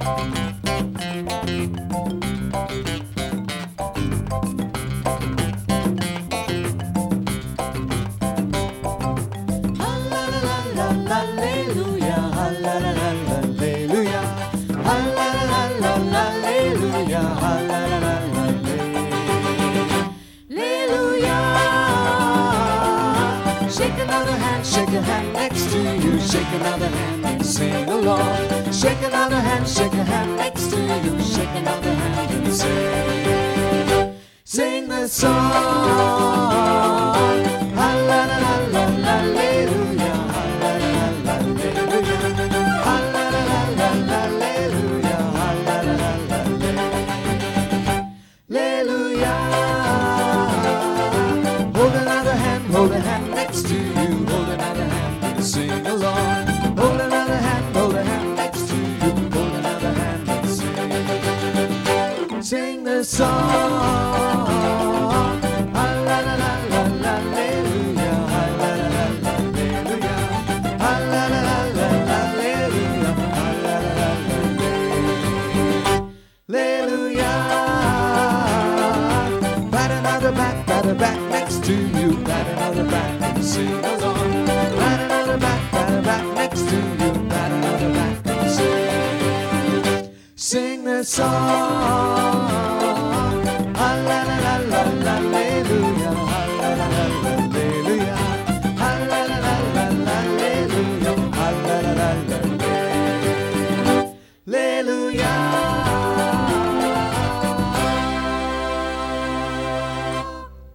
Shake a hand next to you, shake another hand and sing along. Shake another hand, shake a hand next to you, shake another hand and sing the song. Hallelujah, hallelujah, hallelujah, hallelujah. Hold another hand next to you. Sing along. Hold another hand next to you. Hold another hand and sing the song. Hallelujah, hallelujah, hallelujah, hallelujah. Pat another back next to you. Pat another back and sing along. Pat another back next to you. Pat another back and sing the song. Hallelujah.